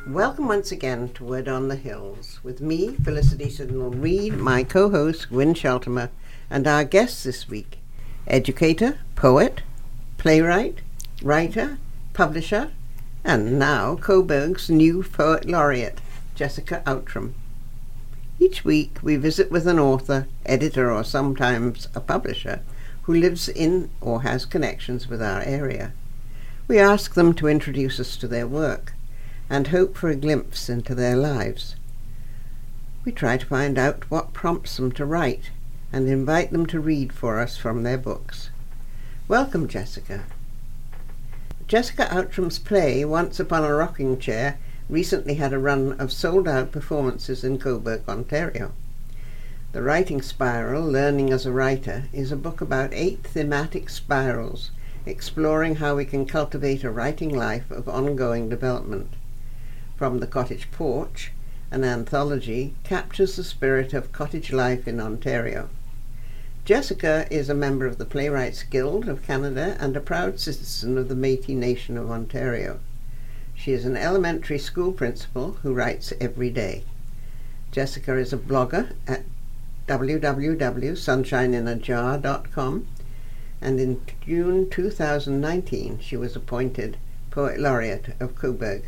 Welcome once again to Word on the Hills with me, Felicity Sidnall-Reid, my co-host Gwyn Sheltimer, and our guests this week, educator, poet, playwright, writer, publisher, and now Coburg's new poet laureate, Jessica Outram. Each week we visit with an author, editor, or sometimes a publisher who lives in or has connections with our area. We ask them to introduce us to their work and hope for a glimpse into their lives. We try to find out what prompts them to write and invite them to read for us from their books. Welcome, Jessica. Jessica Outram's play, Once Upon a Rocking Chair, recently had a run of sold-out performances in Coburg, Ontario. The Writing Spiral, Learning as a Writer, is a book about 8 thematic spirals exploring how we can cultivate a writing life of ongoing development. From the Cottage Porch, an anthology, captures the spirit of cottage life in Ontario. Jessica is a member of the Playwrights Guild of Canada and a proud citizen of the Métis Nation of Ontario. She is an elementary school principal who writes every day. Jessica is a blogger at www.sunshineinajar.com, and in June 2019 she was appointed Poet Laureate of Coburg.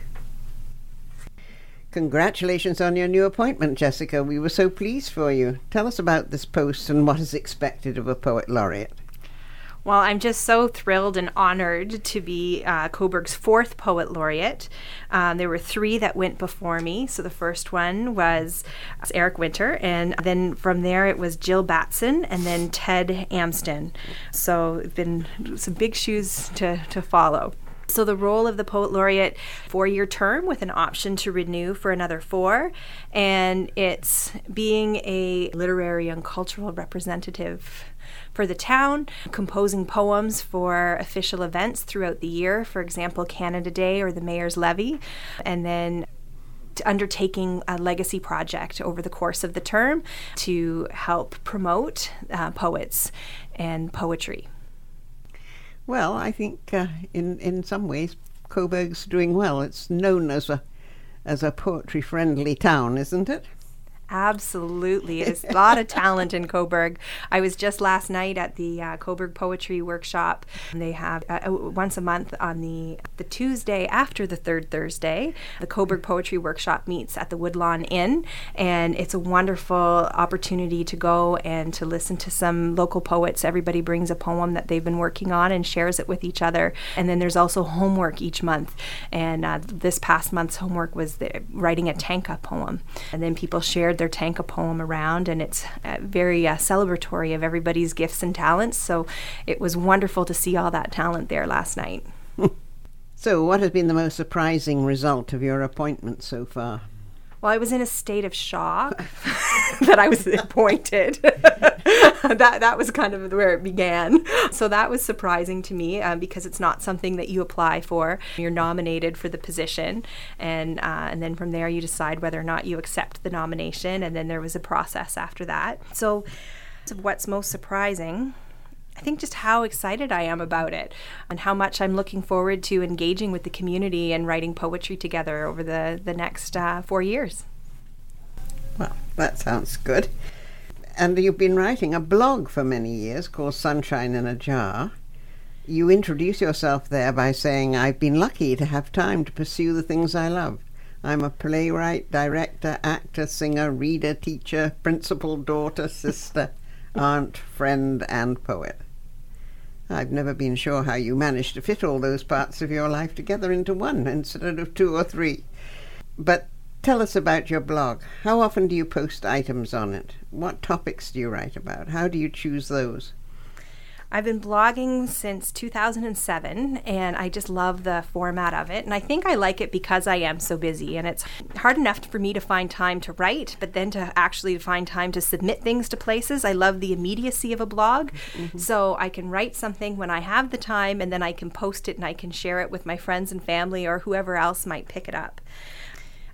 Congratulations on your new appointment, Jessica. We were so pleased for you. Tell us about this post and what is expected of a Poet Laureate. Well, I'm just so thrilled and honored to be Coburg's 4th Poet Laureate. There were 3 that went before me. So the first one was Eric Winter, and then from there it was Jill Batson, and then Ted Amsden. So it's been some big shoes to follow. So the role of the Poet Laureate, 4-year term with an option to renew for another 4, and it's being a literary and cultural representative for the town, composing poems for official events throughout the year, for example, Canada Day or the Mayor's Levy, and then undertaking a legacy project over the course of the term to help promote poets and poetry. Well, I think in some ways Coburg's doing well. It's known as a poetry-friendly town, isn't it? Absolutely. There's a lot of talent in Coburg. I was just last night at the Coburg Poetry Workshop. They have once a month on the Tuesday after the 3rd Thursday. The Coburg Poetry Workshop meets at the Woodlawn Inn, and it's a wonderful opportunity to go and to listen to some local poets. Everybody brings a poem that they've been working on and shares it with each other. And then there's also homework each month. And this past month's homework was writing a tanka poem. And then people shared their tanka poem around, and it's very celebratory of everybody's gifts and talents. So it was wonderful to see all that talent there last night. So what has been the most surprising result of your appointment so far? Well, I was in a state of shock that I was appointed. That was kind of where it began. So that was surprising to me because it's not something that you apply for. You're nominated for the position, and then from there you decide whether or not you accept the nomination, and then there was a process after that. So what's most surprising, I think just how excited I am about it and how much I'm looking forward to engaging with the community and writing poetry together over the next 4 years. Well, that sounds good. And you've been writing a blog for many years called Sunshine in a Jar. You introduce yourself there by saying, I've been lucky to have time to pursue the things I love. I'm a playwright, director, actor, singer, reader, teacher, principal, daughter, sister, aunt, friend, and poet. I've never been sure how you managed to fit all those parts of your life together into one instead of 2 or 3. But tell us about your blog. How often do you post items on it? What topics do you write about? How do you choose those? I've been blogging since 2007, and I just love the format of it. And I think I like it because I am so busy, and it's hard enough for me to find time to write, but then to actually find time to submit things to places. I love the immediacy of a blog. Mm-hmm. So I can write something when I have the time, and then I can post it and I can share it with my friends and family or whoever else might pick it up.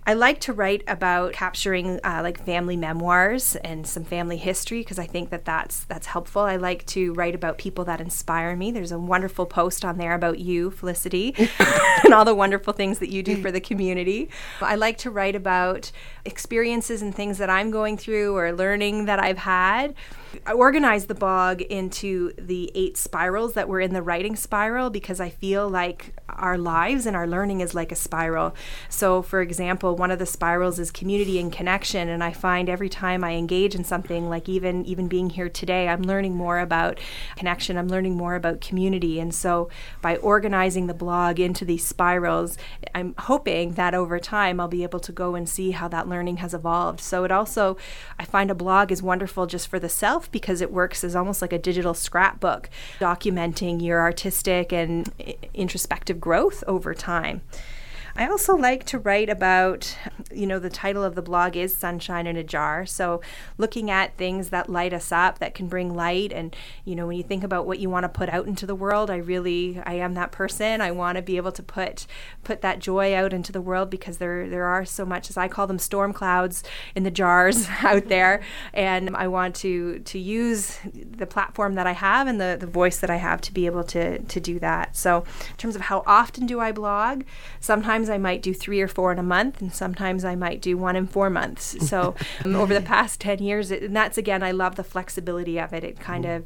I like to write about capturing like family memoirs and some family history because I think that that's helpful. I like to write about people that inspire me. There's a wonderful post on there about you, Felicity, and all the wonderful things that you do for the community. I like to write about experiences and things that I'm going through or learning that I've had. I organized the blog into the 8 spirals that were in the writing spiral because I feel like our lives and our learning is like a spiral. So, for example, one of the spirals is community and connection, and I find every time I engage in something, like even being here today, I'm learning more about connection, I'm learning more about community. And so by organizing the blog into these spirals, I'm hoping that over time I'll be able to go and see how that learning has evolved. So it also, I find a blog is wonderful just for the self because it works as almost like a digital scrapbook, documenting your artistic and introspective growth over time. I also like to write about, the title of the blog is Sunshine in a Jar. So looking at things that light us up, that can bring light. And, when you think about what you want to put out into the world, I am that person. I want to be able to put that joy out into the world because there are so much, as I call them, storm clouds in the jars out there. And I want to use the platform that I have and the voice that I have to be able to do that. So in terms of how often do I blog, sometimes I might do 3 or 4 in a month, and sometimes I might do 1 in 4 months. So over the past 10 years, and that's, again, I love the flexibility of it. It kind of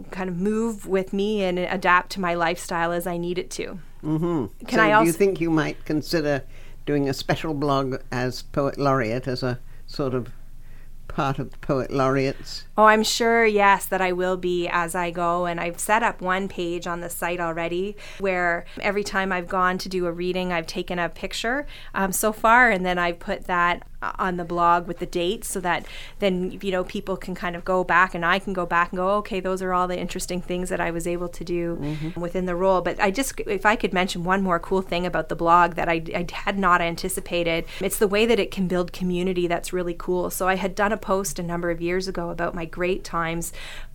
move with me and adapt to my lifestyle as I need it to. Mm-hmm. Do you think you might consider doing a special blog as Poet Laureate, as a sort of part of the Poet Laureates? Oh, I'm sure, yes, that I will be as I go. And I've set up one page on the site already where every time I've gone to do a reading, I've taken a picture so far, and then I've put that on the blog with the dates so that then, people can kind of go back and I can go back and go, okay, those are all the interesting things that I was able to do within the role. But if I could mention one more cool thing about the blog that I had not anticipated, it's the way that it can build community that's really cool. So I had done a post a number of years ago about my Great Times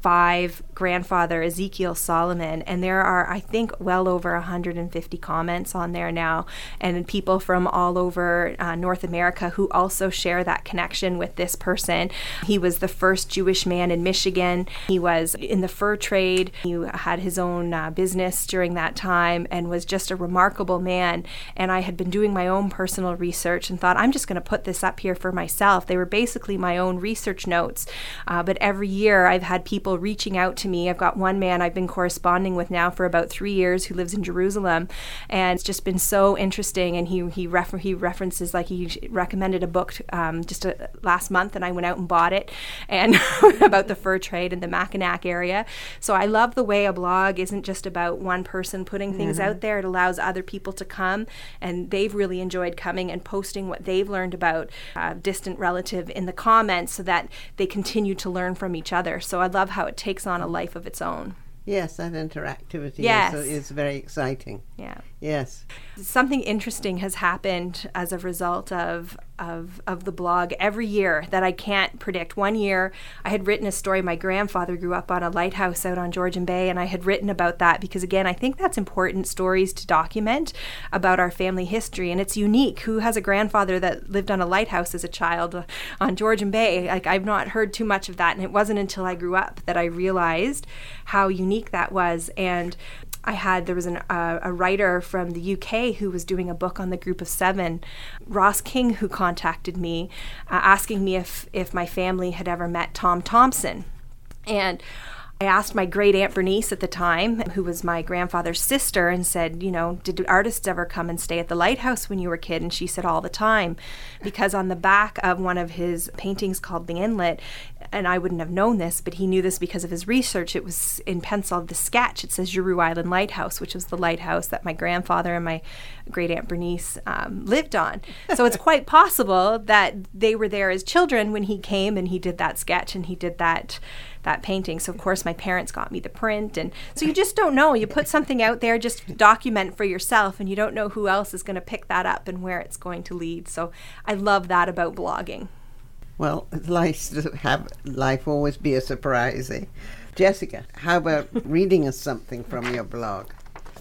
5 grandfather, Ezekiel Solomon, and there are, I think, well over 150 comments on there now, and people from all over North America who also share that connection with this person. He was the first Jewish man in Michigan. He was in the fur trade. He had his own business during that time and was just a remarkable man. And I had been doing my own personal research and thought, I'm just going to put this up here for myself. They were basically my own research notes. But every year I've had people reaching out to me. I've got one man I've been corresponding with now for about 3 years who lives in Jerusalem. And it's just been so interesting. And he references, like he recommended a book just last month, and I went out and bought it, and about the fur trade in the Mackinac area. So I love the way a blog isn't just about one person putting things out there. It allows other people to come, and they've really enjoyed coming and posting what they've learned about a distant relative in the comments so that they continue to learn from each other. So I love how it takes on a life of its own. Yes, that interactivity is very exciting. Yeah. Yes. Something interesting has happened as a result of the blog every year that I can't predict. One year I had written a story. My grandfather grew up on a lighthouse out on Georgian Bay, and I had written about that because, again, I think that's important stories to document about our family history, and it's unique. Who has a grandfather that lived on a lighthouse as a child on Georgian Bay? Like, I've not heard too much of that, and it wasn't until I grew up that I realized how unique that was. And there was a writer from the UK who was doing a book on the Group of 7, Ross King, who contacted me asking me if my family had ever met Tom Thompson. And I asked my great Aunt Bernice at the time, who was my grandfather's sister, and said, did artists ever come and stay at the lighthouse when you were a kid? And she said all the time, because on the back of one of his paintings called The Inlet, and I wouldn't have known this, but he knew this because of his research, it was in pencil, the sketch, it says Giroux Island Lighthouse, which was the lighthouse that my grandfather and my great Aunt Bernice lived on. So it's quite possible that they were there as children when he came and he did that sketch and he did that painting. So of course my parents got me the print, and so you just don't know. You put something out there, just document for yourself, and you don't know who else is going to pick that up and where it's going to lead. So I love that about blogging. Well, it's nice to have life always be a surprise. Jessica, how about reading us something from your blog?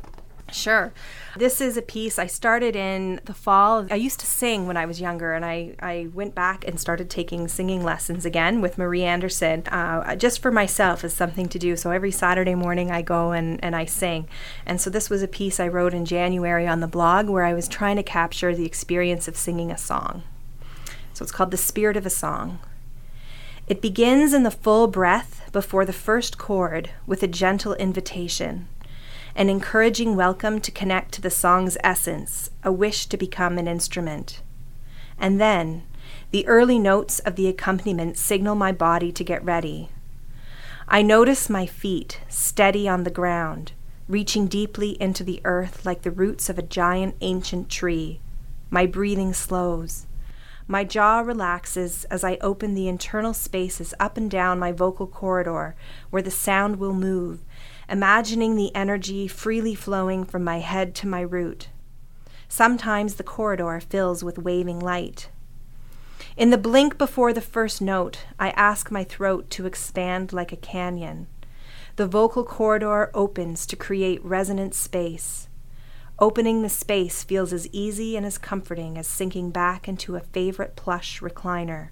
Sure. This is a piece I started in the fall. I used to sing when I was younger, and I went back and started taking singing lessons again with Marie Anderson, just for myself as something to do. So every Saturday morning I go and I sing. And so this was a piece I wrote in January on the blog where I was trying to capture the experience of singing a song. So it's called The Spirit of a Song. It begins in the full breath before the first chord with a gentle invitation, an encouraging welcome to connect to the song's essence, a wish to become an instrument. And then, the early notes of the accompaniment signal my body to get ready. I notice my feet steady on the ground, reaching deeply into the earth like the roots of a giant ancient tree. My breathing slows. My jaw relaxes as I open the internal spaces up and down my vocal corridor where the sound will move, imagining the energy freely flowing from my head to my root. Sometimes the corridor fills with waving light. In the blink before the first note, I ask my throat to expand like a canyon. The vocal corridor opens to create resonant space. Opening the space feels as easy and as comforting as sinking back into a favorite plush recliner.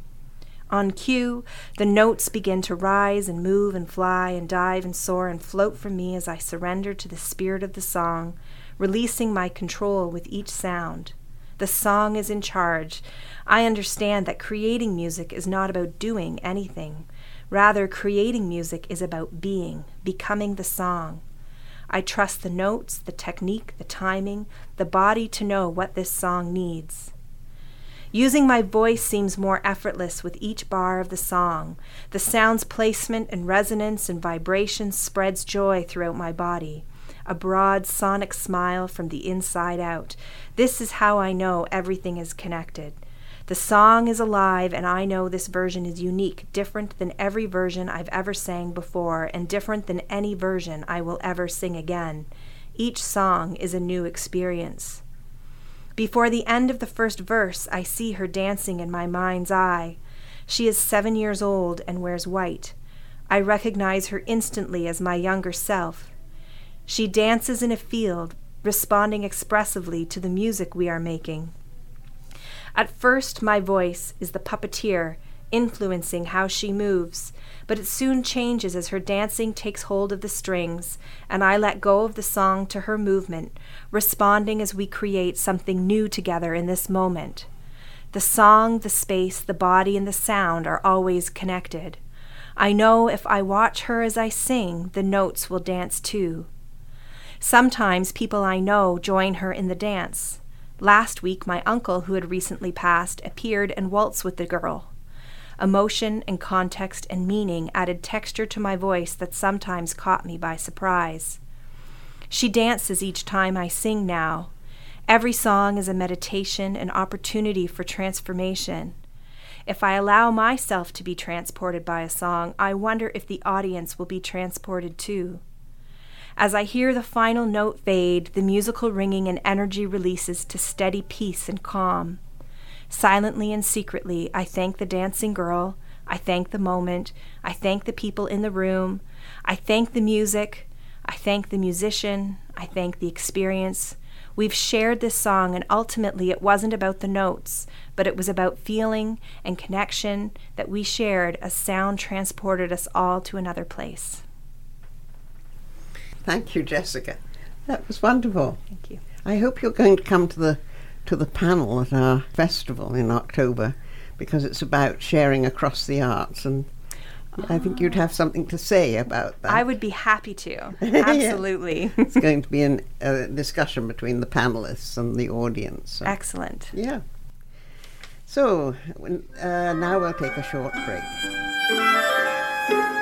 On cue, the notes begin to rise and move and fly and dive and soar and float from me as I surrender to the spirit of the song, releasing my control with each sound. The song is in charge. I understand that creating music is not about doing anything. Rather, creating music is about being, becoming the song. I trust the notes, the technique, the timing, the body to know what this song needs. Using my voice seems more effortless with each bar of the song. The sound's placement and resonance and vibration spreads joy throughout my body, a broad sonic smile from the inside out. This is how I know everything is connected. The song is alive, and I know this version is unique, different than every version I've ever sang before, and different than any version I will ever sing again. Each song is a new experience. Before the end of the first verse, I see her dancing in my mind's eye. She is 7 years old and wears white. I recognize her instantly as my younger self. She dances in a field, responding expressively to the music we are making. At first, my voice is the puppeteer, influencing how she moves, but it soon changes as her dancing takes hold of the strings, and I let go of the song to her movement, responding as we create something new together in this moment. The song, the space, the body, and the sound are always connected. I know if I watch her as I sing, the notes will dance too. Sometimes people I know join her in the dance. Last week, my uncle, who had recently passed, appeared and waltzed with the girl. Emotion and context and meaning added texture to my voice that sometimes caught me by surprise. She dances each time I sing now. Every song is a meditation, an opportunity for transformation. If I allow myself to be transported by a song, I wonder if the audience will be transported too. As I hear the final note fade, the musical ringing and energy releases to steady peace and calm. Silently and secretly, I thank the dancing girl, I thank the moment, I thank the people in the room, I thank the music, I thank the musician, I thank the experience. We've shared this song, and ultimately it wasn't about the notes, but it was about feeling and connection that we shared as sound transported us all to another place. Thank you, Jessica. That was wonderful. Thank you. I hope you're going to come to the panel at our festival in October, because it's about sharing across the arts, and I think you'd have something to say about that. I would be happy to. Absolutely. It's going to be a discussion between the panelists and the audience. So. Excellent. Yeah. So now we'll take a short break.